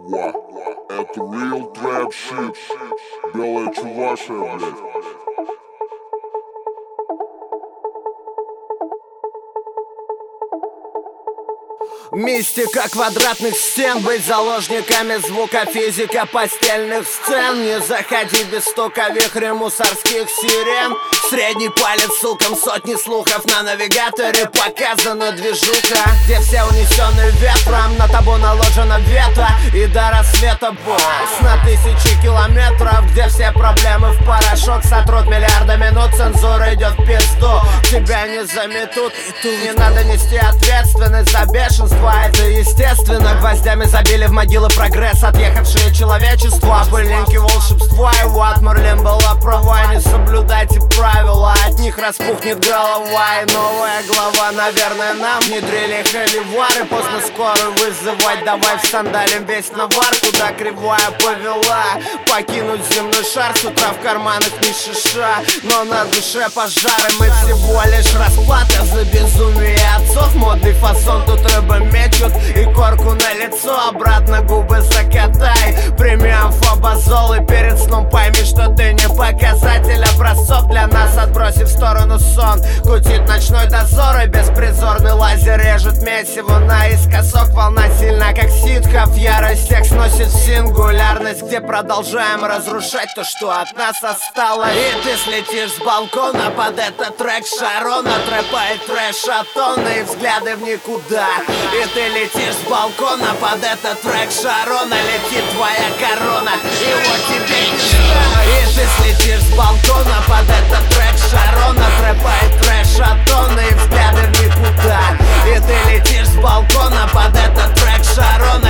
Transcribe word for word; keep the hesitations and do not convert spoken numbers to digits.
Ва. Это real trap shit. Белая Чувашия, блядь. Мистика квадратных стен, быть заложниками звука, физика постельных сцен. Не заходи без стука, вихря мусорских сирен. Средний палец сукам, сотни слухов на навигаторе показана движуха, где все унесены ветром, на табу наложено вето и до рассвета босс. На тысячи километров, где все проблемы в порошок сотрут миллиарды минут, цензура идет в пизду. Тебя не заметут, не надо нести ответственность за бешенство. Это естественно, гвоздями забили в могилы прогресс, отъехавшее человечество. Пылинки волшебства, и вот Мерлин была права, не соблюдайте правила, от них распухнет голова. И новая глава, наверное, нам внедрили холивары. Поздно скорую вызывать, давай в сандалим весь навар. Куда кривая повела, покинуть земной шар. С утра в карманах ни шиша, но на душе пожары. Мы всего лишь расплата за безумие отцов. Модный фасон, тут рыба мечут и корку на лицо. Обратно губы закатай, премиум фобазол. И перед сном пойми, что ты не показатель образцов для нас, отбросив в сторону сон. Кутит ночной дозор, и беспризорный лазер режет месиво наискосок. Волна сильна, как ситка, в ярость всех сносит в сингулярность, где продолжаем разрушать то, что от нас осталось. И ты слетишь с балкона под этот трек Шарона. Трэпа и трэш от тонны и взгляды в никуда. И ты летишь с балкона под этот трек Шарона. Летит твоя корона, и вот тебе пизда. И ты слетишь с балкона под этот трек Шарона. Трэпа и трэш от тонны и взгляды в никуда. И ты летишь с балкона под этот трек Шарона.